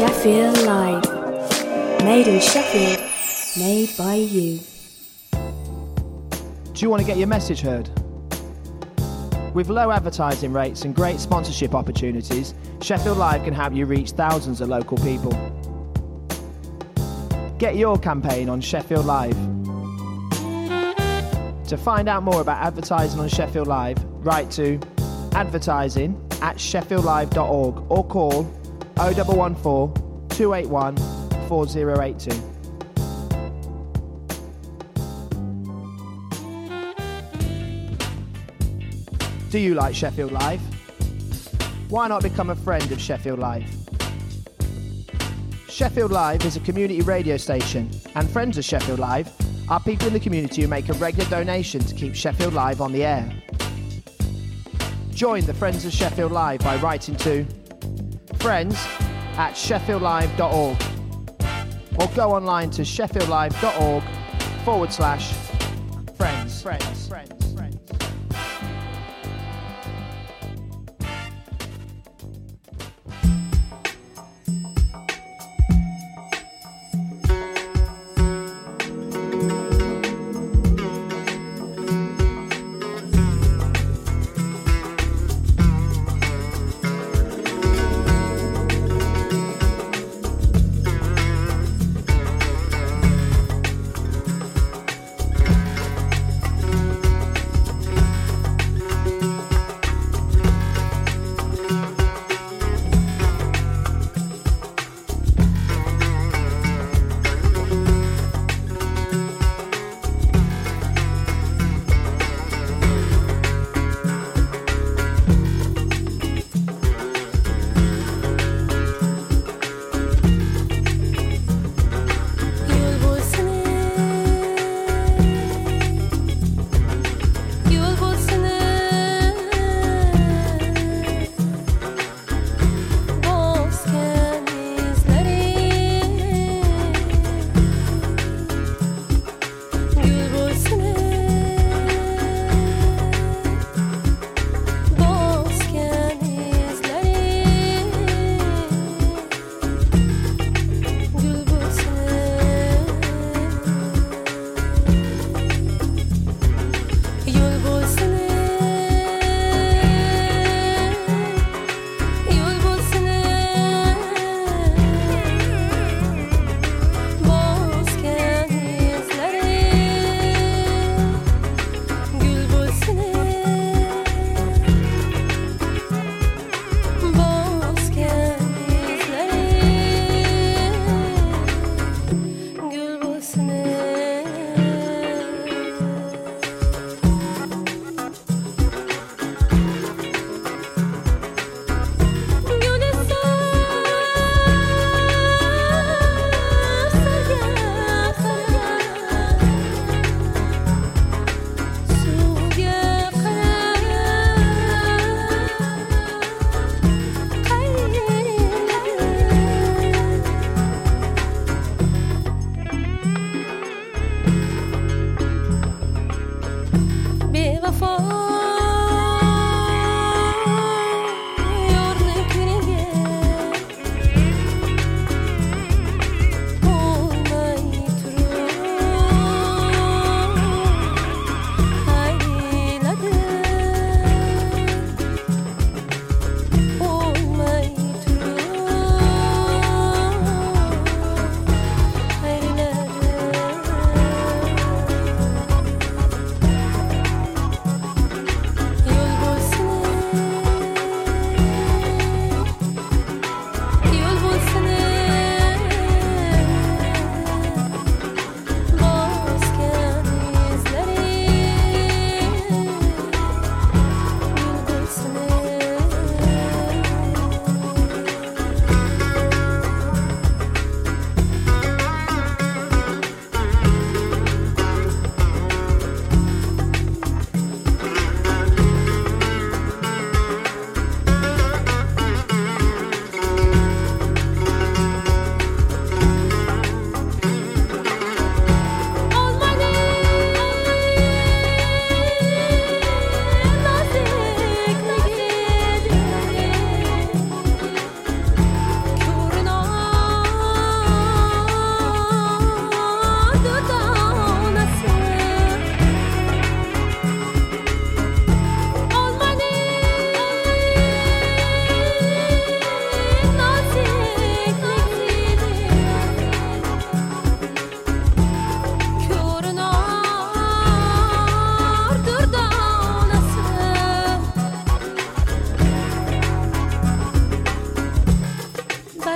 Sheffield Live. Made in Sheffield, made by you. Do you want to get your message heard? With low advertising rates and great sponsorship opportunities, Sheffield Live can help you reach thousands of local people. Get your campaign on Sheffield Live. To find out more about advertising on Sheffield Live, write to advertising@sheffieldlive.org or call 0114 281 4082. Do you like Sheffield Live? Why not become a friend of Sheffield Live? Sheffield Live is a community radio station, and friends of Sheffield Live are people in the community who make a regular donation to keep Sheffield Live on the air. Join the Friends of Sheffield Live by writing to friends@sheffieldlive.org or go online to sheffieldlive.org/friends.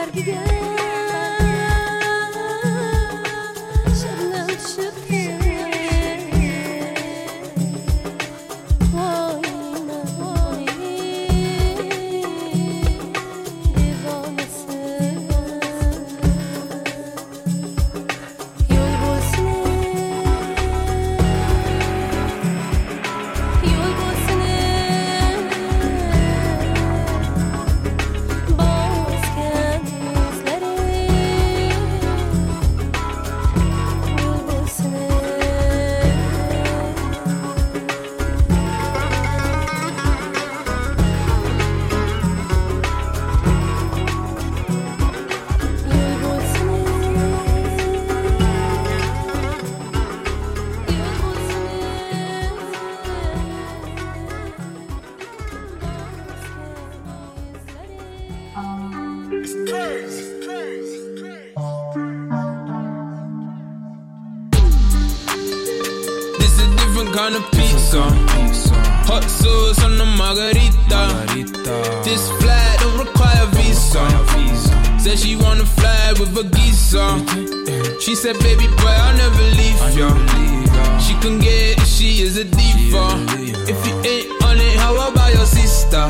Kind of pizza, hot sauce on the margarita. This flight don't require visa. Said she wanna fly with a geezer. She said, baby boy, I'll never leave ya. She can get it, she is a diva. If you ain't on it, how about your sister?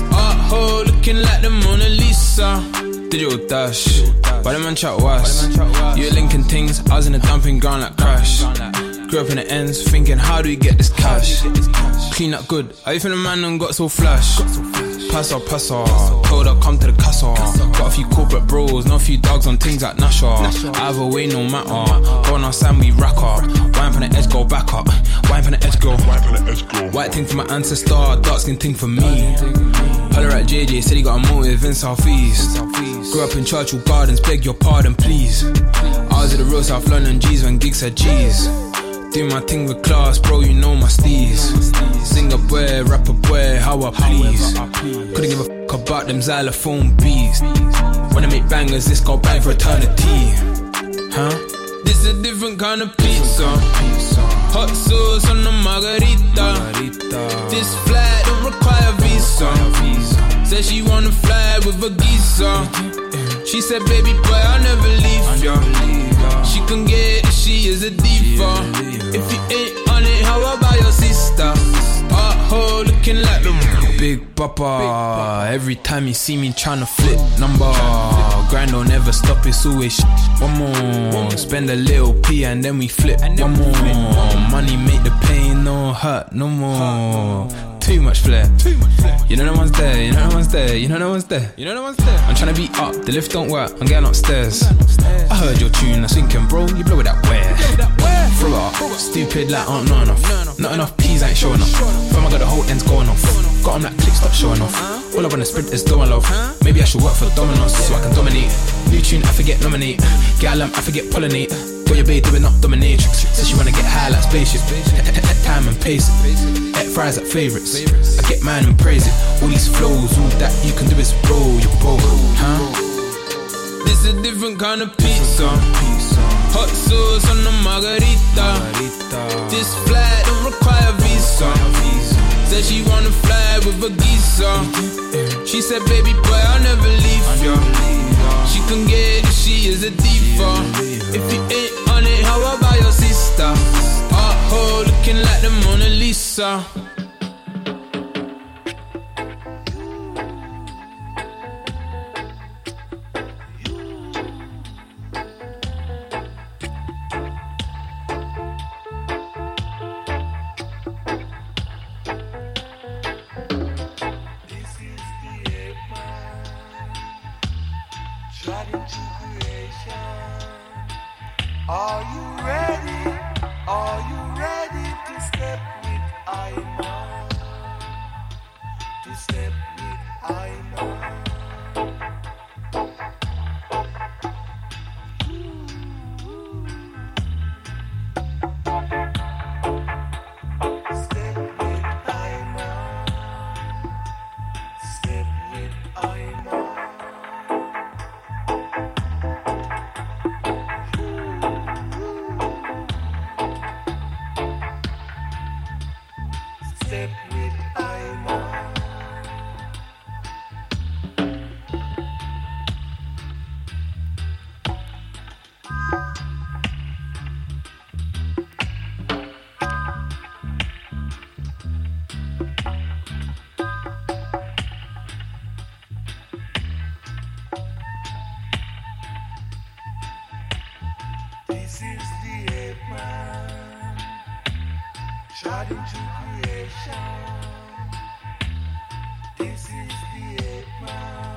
Art looking like the Mona Lisa. Digital dash, why the man chat was? You linking things, I was in the dumping ground like Crash. Grew up in the ends, thinking how do we get this cash? Clean up good, how you think the man done got so flash? Pass her, told her come to the casa. Got a few corporate bros, know a few dogs on things like Nasha. Either way no matter, going outside we rack up. Wine from the edge, go back up. Wine from the edge, go. White thing for my ancestor, dark skin thing for me. Holler at JJ, said he got a motive in Southeast. Grew up in Churchill Gardens, beg your pardon please. I was at the real South London G's when gigs said G's. Do my thing with class, bro, you know my steez. Singer boy, rapper boy, how I please. Couldn't give a fuck about them xylophone bees. When I make bangers, this go bang for eternity. Huh? This a different kind of pizza. Hot sauce on the margarita. This flight don't require visa. Said she wanna fly with a geezer. She said, baby boy, I'll never leave ya. She can get it, she is a diva. If you ain't on it, how about your sister? Art looking like the Big Papa. Every time you see me tryna flip number. Grind don't never stop, it's always one more. Spend a little P and then we flip one more. Money make the pain no hurt no more. Too much flair. You know no one's there, you know no one's there, you know no one's there. I'm tryna be up, the lift don't work, I'm getting upstairs. I heard your tune, I was thinking, bro, you blow it that where? Throw it up, stupid like not enough. Not enough P's ain't showing up. Fam, I got the whole ends going off. Got them like clicks, stop showing off. All I wanna sprint is doing love. Maybe I should work for Domino's so I can dominate. New tune, I forget nominate. Get alarm, I forget pollinate. Got your babe doing up dominatrix. Says she wanna get high like spaceship. Time and pace it. At fries at favourites. I get mine and praise it. All these flows, all that you can do is roll your boat, huh? This a different kind of pizza. Hot sauce on the margarita. This flight don't require visa. Said she wanna fly with a geezer. She said, baby boy, I'll never leave ya. She can get it, she is a diva. If you ain't on it, how about your sister? Art looking like the Mona Lisa. Are you ready? Are you ready to step with Iman? To step with Iman. Step with Iman. Step with Iman. Step ape man, shot into creation. This is the ape man.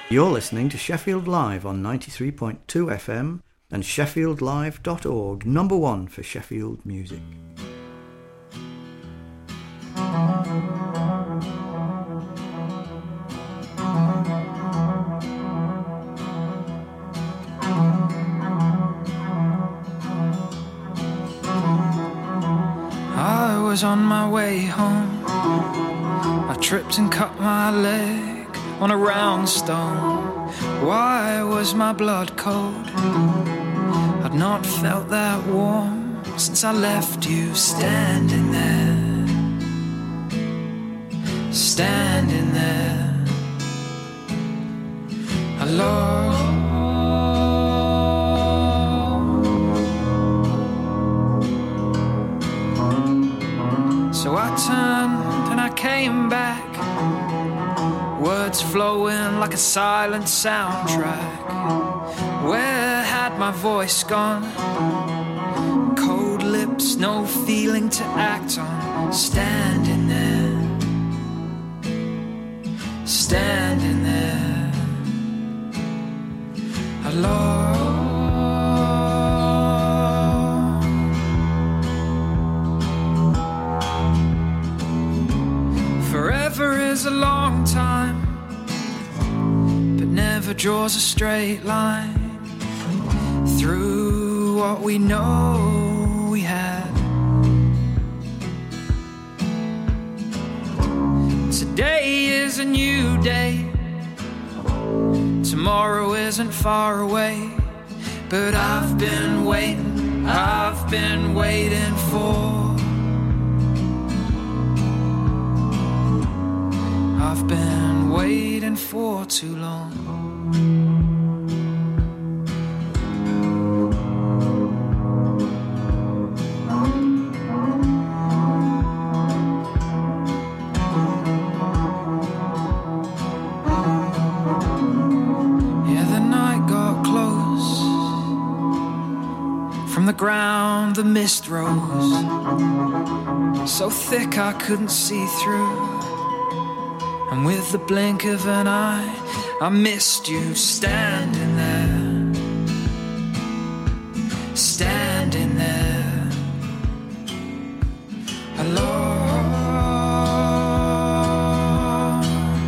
You're listening to Sheffield Live on 93.2 FM and sheffieldlive.org, number one for Sheffield music. I was on my way home. I tripped and cut my leg on a round stone. Why was my blood cold? I'd not felt that warm since I left you standing there, standing there alone. So I turned and I came back, words flowing like a silent soundtrack. Where had my voice gone? Cold lips, no feeling to act on. Standing there, standing there alone. Forever is a long time, but never draws a straight line through what we know we had. Today is a new day, tomorrow isn't far away, but I've been waiting for, I've been waiting for too long. Yeah, the night got close. From the ground the mist rose, so thick I couldn't see through. And with the blink of an eye, I missed you standing there, standing there alone.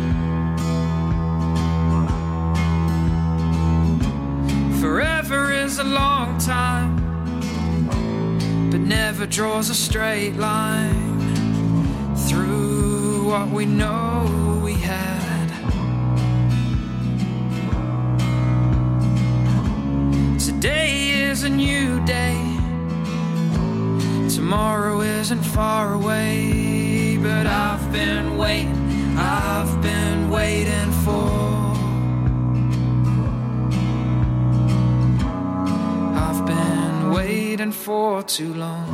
Forever is a long time, but never draws a straight line through what we know we had. Today is a new day, tomorrow isn't far away, but I've been waiting for, I've been waiting for too long.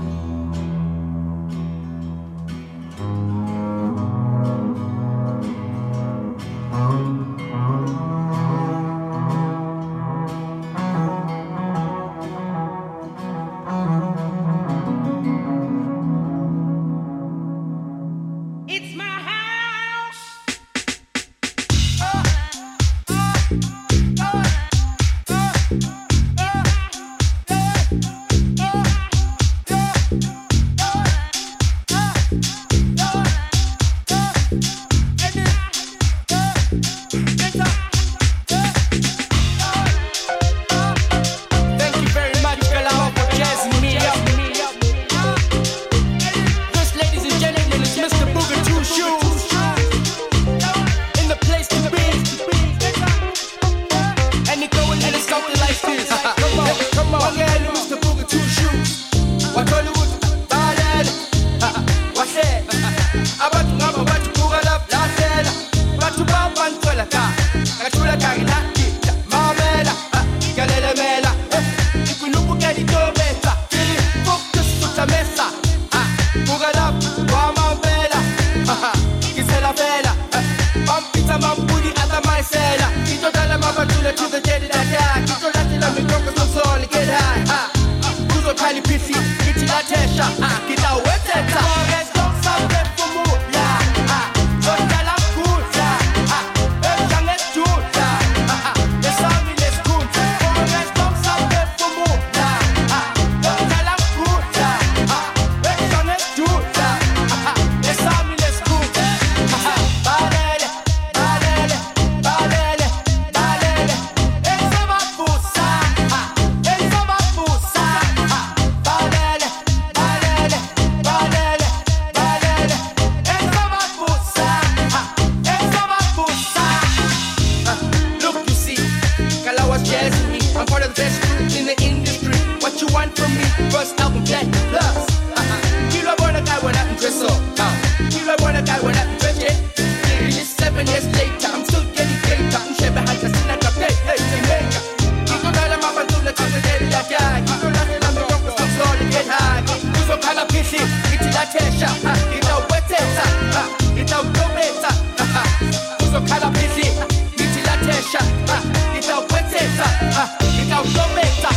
tesha ngitawubethetha ngitawugobetha uzokhala phisi ngithi la tesha ngitawubethetha ngitawugobetha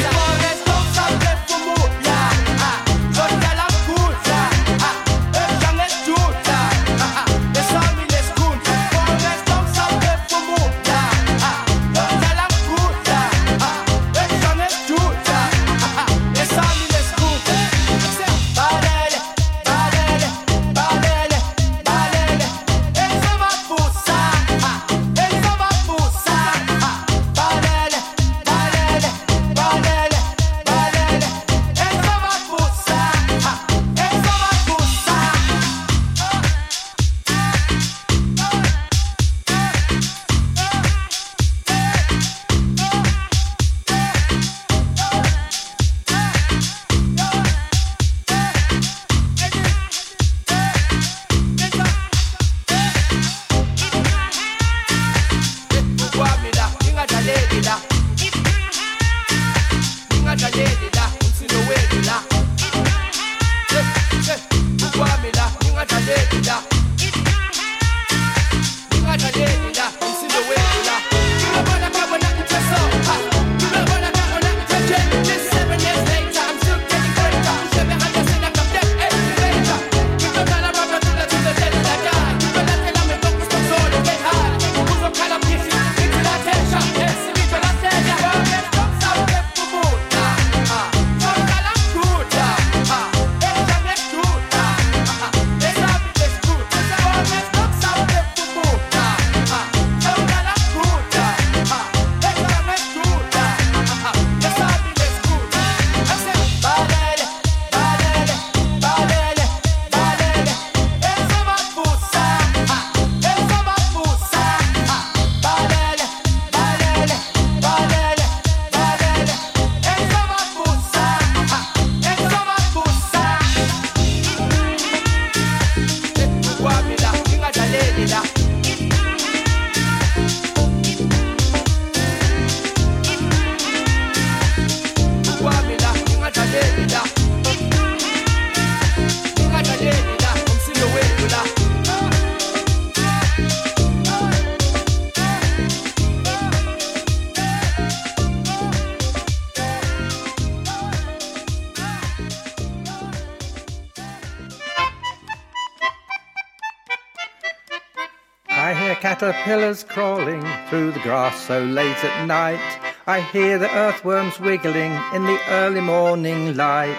Caterpillars crawling through the grass so late at night. I hear the earthworms wiggling in the early morning light.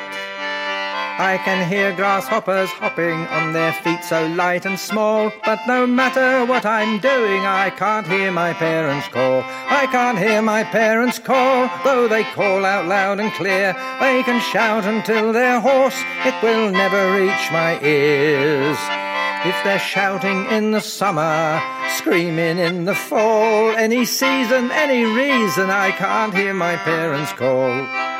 I can hear grasshoppers hopping on their feet so light and small. But no matter what I'm doing, I can't hear my parents call. I can't hear my parents call, though they call out loud and clear. They can shout until they're hoarse, it will never reach my ears. If they're shouting in the summer, screaming in the fall, any season, any reason, I can't hear my parents call.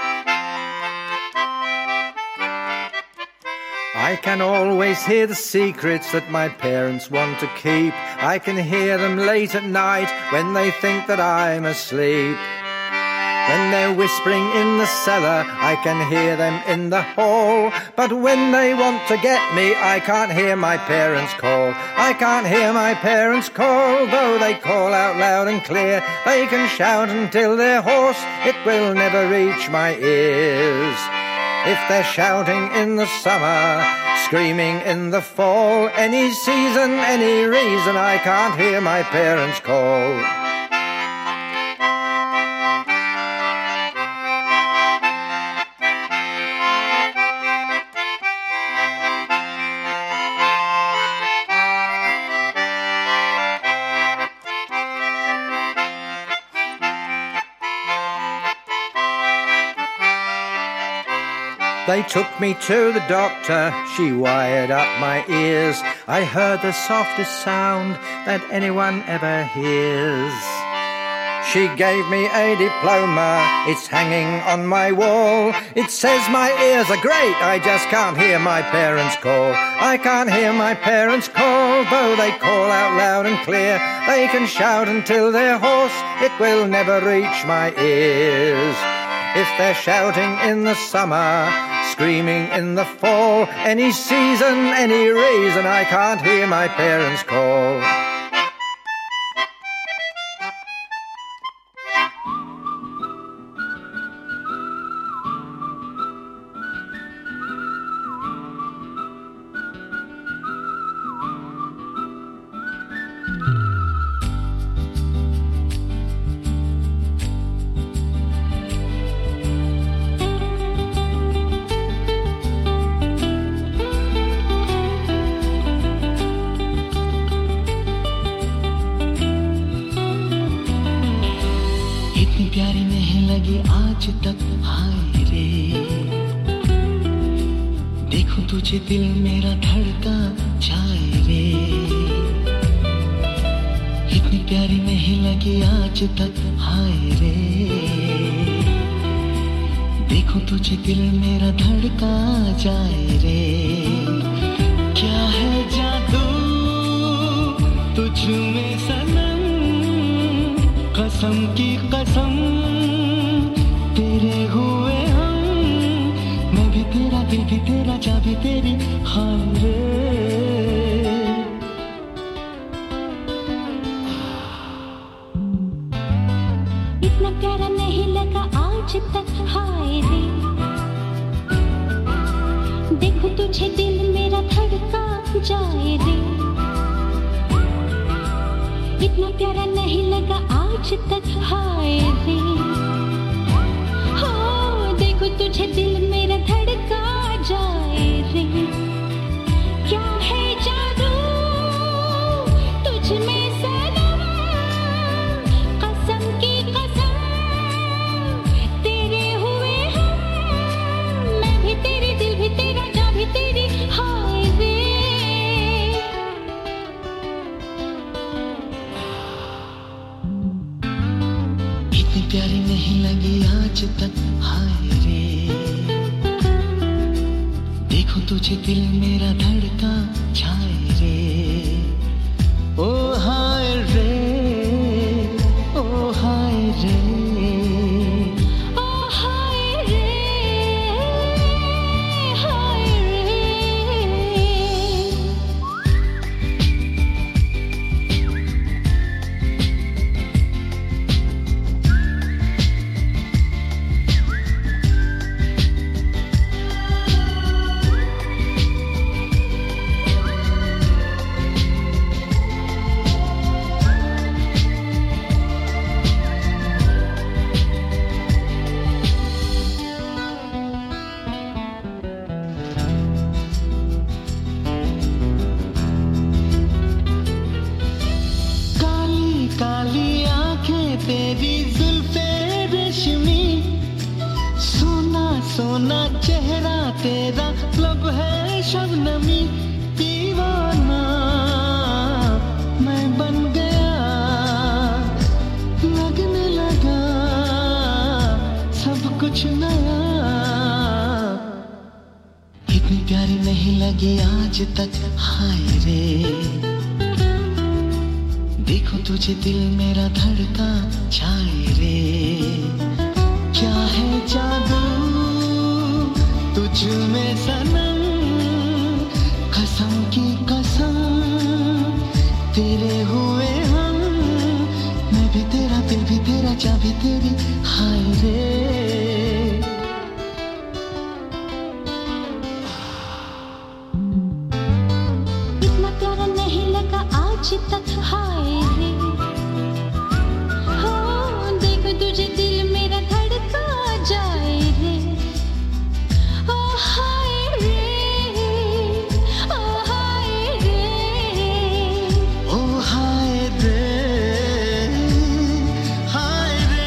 I can always hear the secrets that my parents want to keep. I can hear them late at night when they think that I'm asleep. When they're whispering in the cellar, I can hear them in the hall. But when they want to get me, I can't hear my parents call. I can't hear my parents call, though they call out loud and clear. They can shout until they're hoarse, it will never reach my ears. If they're shouting in the summer, screaming in the fall, any season, any reason, I can't hear my parents call. They took me to the doctor, she wired up my ears. I heard the softest sound that anyone ever hears. She gave me a diploma, it's hanging on my wall. It says my ears are great, I just can't hear my parents call. I can't hear my parents call, though they call out loud and clear. They can shout until they're hoarse, it will never reach my ears. If they're shouting in the summer, screaming in the fall. Any season, any reason, I can't hear my parents call. दिल मेरा धड़का जाए रे, इतनी प्यारी नहीं लगी आज तक हाय रे। देखो तुझे दिल मेरा धड़का जाए रे। क्या है जादू तुझ में सनम, कसम की कसम तेरे हुए हम। मैं भी तेरा दिल भी तेरा जा भी तेरी हाय रे। इतना प्यारा नहीं लगा आज तक हाय रे। देखो तुझे दिल मेरा धड़का जाए रे। इतना प्यारा नहीं लगा आज तक हाय रे। हो देखो तुझे दिल मेरा धड़का जाए रे। क्या है जादू तुझ में सनम, कसम की कसम तेरे हुए हम। मैं भी तेरी दिल भी तेरा जा भी तेरी हाय रे। इतनी प्यारी नहीं लगी आज तक हाय रे। देखो तुझे दिल मेरा धड़का जाए रे। ओ हाय रे, ओ हाय रे, ओ हाय रे, हाय रे। तेरी जुल्फे रेशमी, सोना सोना चेहरा तेरा, लब है शबनमी। दीवाना मैं बन गया, लगने लगा सब कुछ नया। इतनी प्यारी नहीं लगी आज तक हाय रे। देखो तुझे दिल मेरा धड़का जाए रे। क्या है जादू तुझ में सनम, कसम की कसम तेरे हुए हम। मैं भी तेरा दिल भी तेरा जा भी तेरी हाय रे। इतना प्यारा नहीं लगा आज तक हाय रे। हो देखो तुझे दिल मेरा धड़का जाए रे। ओ हाय रे, ओ हाय रे, ओ हाय रे, हाय रे।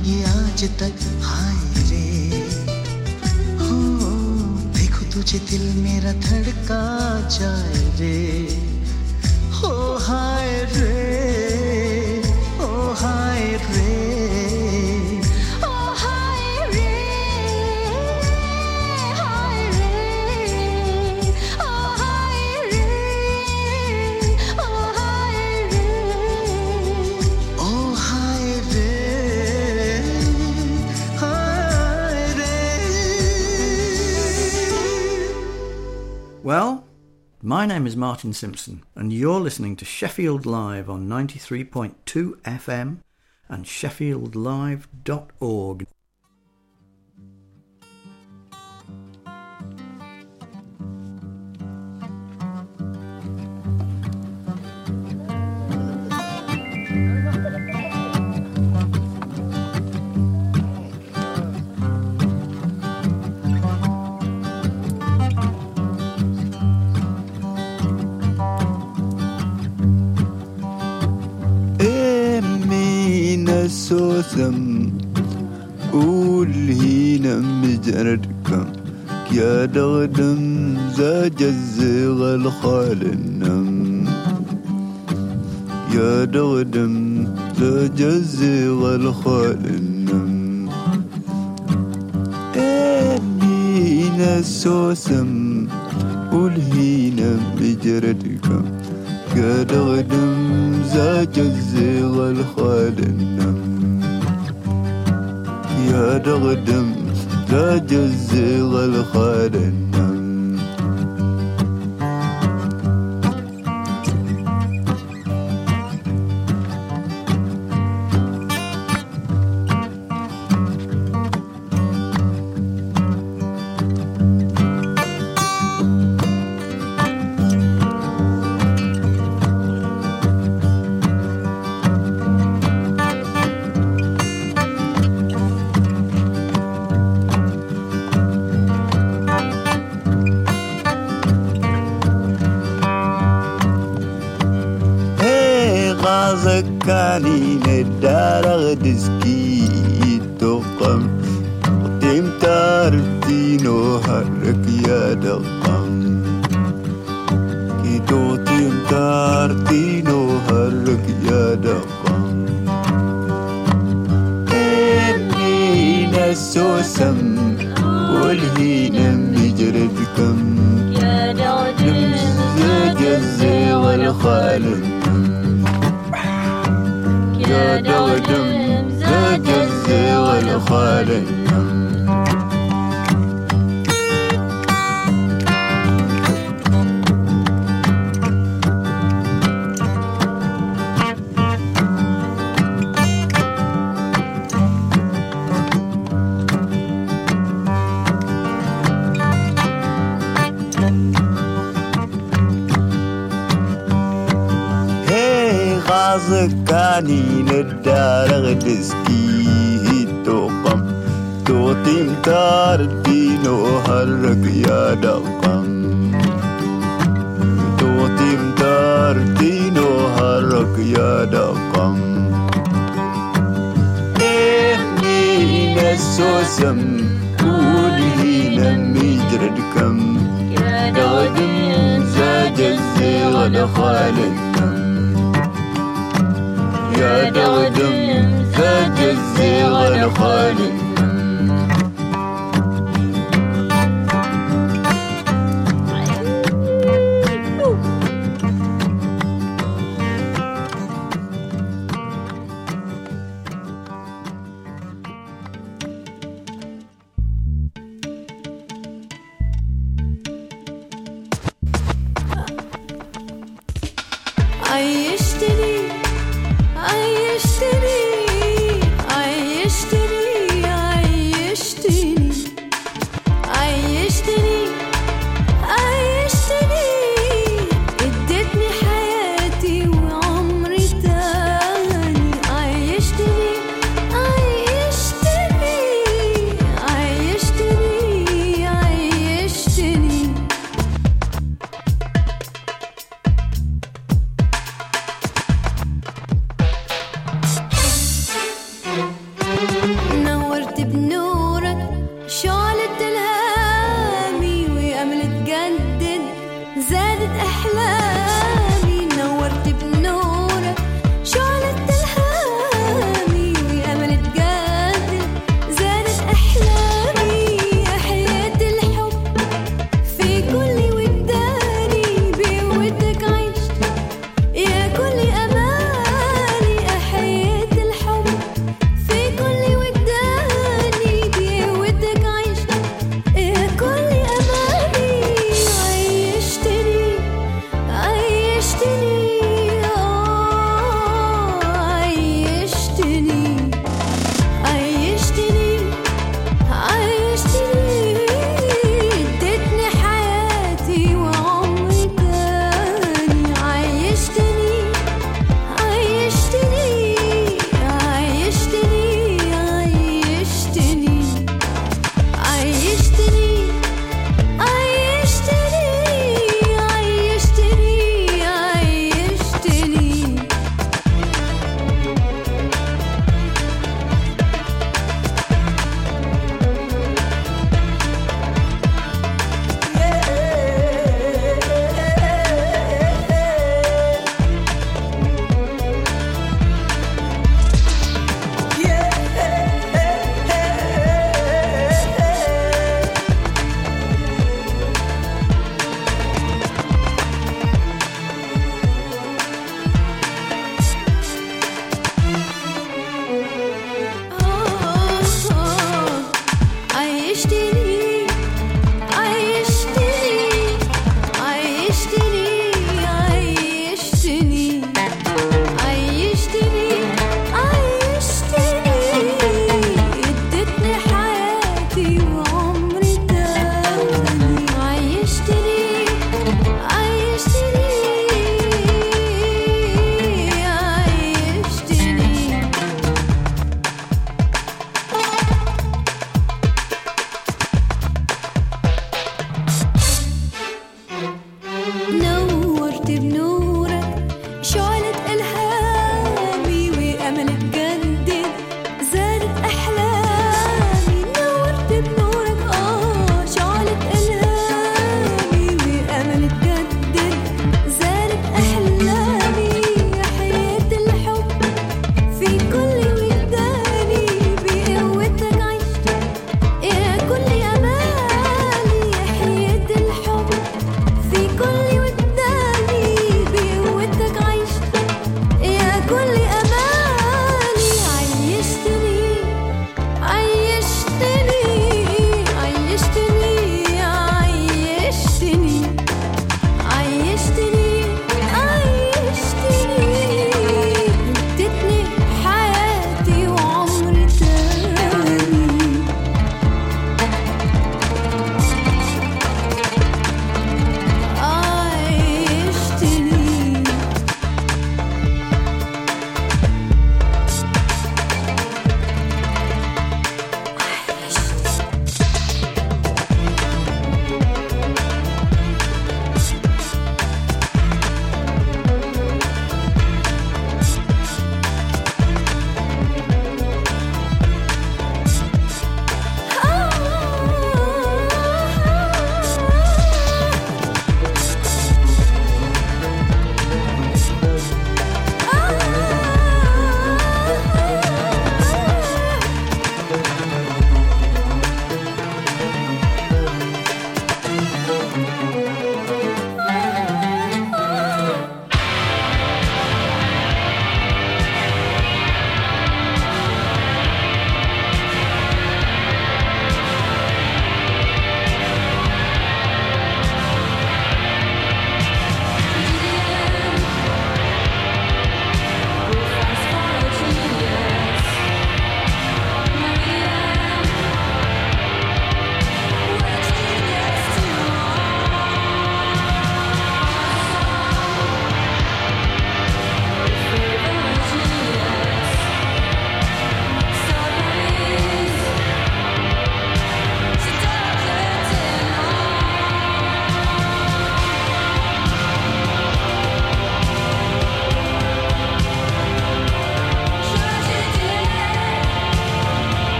लगी आज तक हाय रे हो देखो तुझे दिल मेरा धड़का जाए रे हो हाय रे ओ हाय रे ओ हाय रे हाय रे ओ हाय रे ओ हाय रे ओ हाय रे हाय रे. Well, my name is Martin Simpson, and you're listening to Sheffield Live on 93.2 FM and sheffieldlive.org. سوسم قول هنا مجردكم يا دغدم زاج الزغ الخال النم يا دغدم زاج الزغ الخال النم هنا سوسم قول هنا مجردكم يا دغدم زاج الزغ الخال النم يا دغدم زاج الزغ الخال النم زكاني ندار دسكي تقم قديم تارتينو هرك يا دقم كيتو تيم تارتينو هرك يا دقم إني نسوسم والهينا مجردكم يا دغدم زاج الزغ الخالد يا دغدم زاج الزغ الخالد زكاني ندار دسكي توقم توتيم تاردينو هرك يا دقم توتيم تاردينو هرك يا دقم إني نسوسم قولي نمي جردكم يا دغدم زاج الزغ الخالدكم يا دغدم زاج الزغ الخالد عيشتني عيشتني عيشتني يا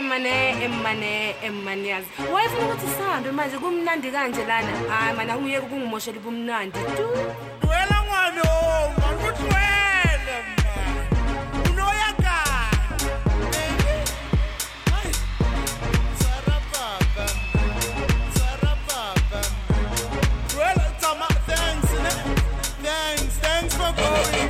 emane yazi wayefuna ukuthi sihambe manje kumnandi kanje lana hayi mana ungiyeke kungimoshela kumnandi tu wena ngwane manikuthwele man unoyaka Sarapapa well tama thanks for going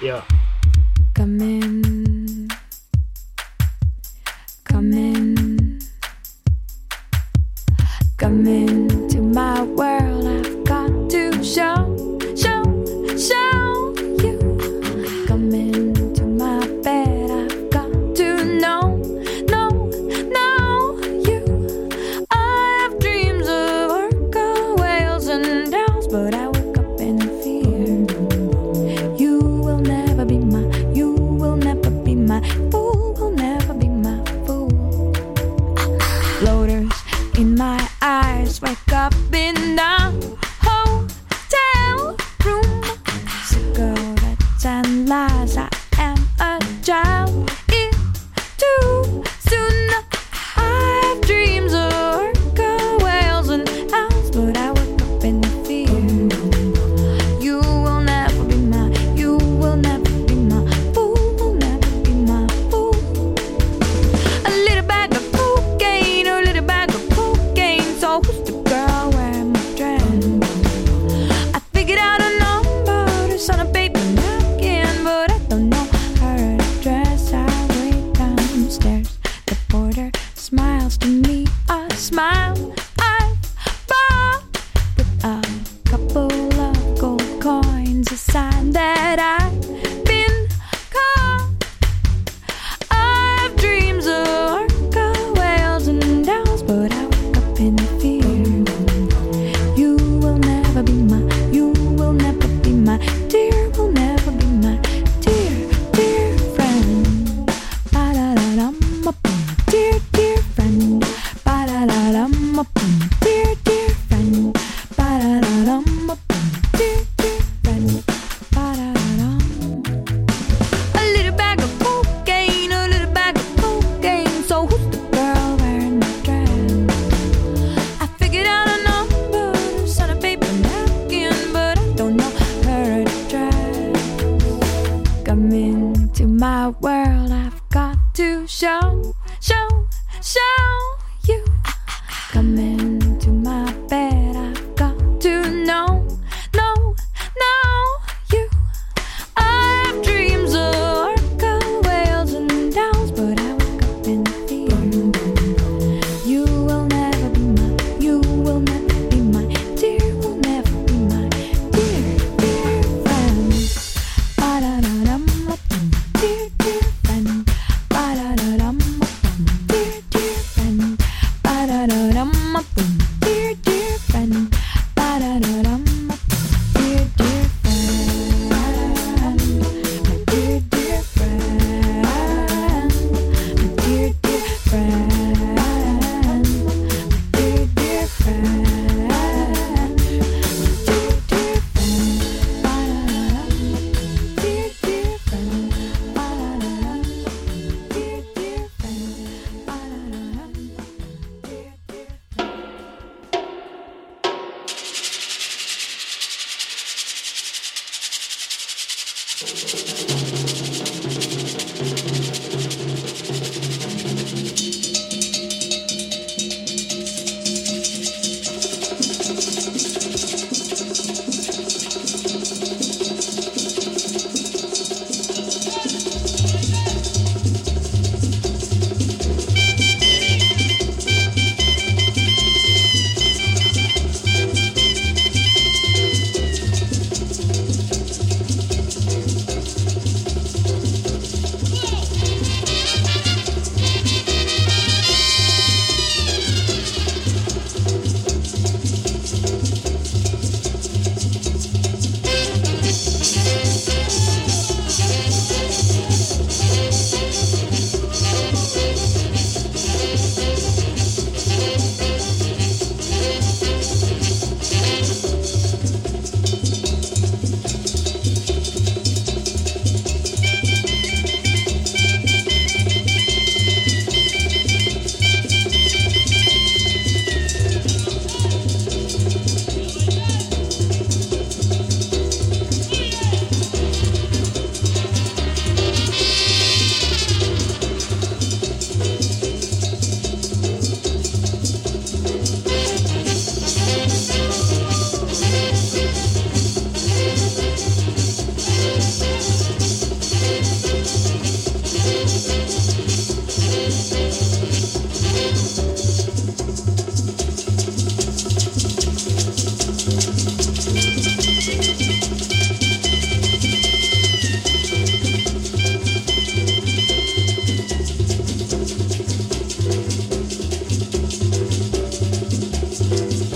Yeah. Come in, come in, come into my world. I've got to show you. Come into my bed. I've got to know you. I have dreams of orca whales and owls, but I wake up in fear. You will never be my fool, will never be my fool. Floaters in my eyes, wake up in the hotel room. Cigarettes and lies, I am a child. It's too soon. I have dreams of orca whales and owls, but I wake up in fear. You will never be my, you will never be my fool, will never be my fool. A little bag of cocaine, a little bag of cocaine. So who's the girl wearing my dress? I figured out a number to sign a paper napkin, but I don't know her address. I wait downstairs. The porter smiles to me, a smile I've bought with a couple of gold coins, a sign that I've been caught. I have dreams of orca whales and owls, but I wake up in fear.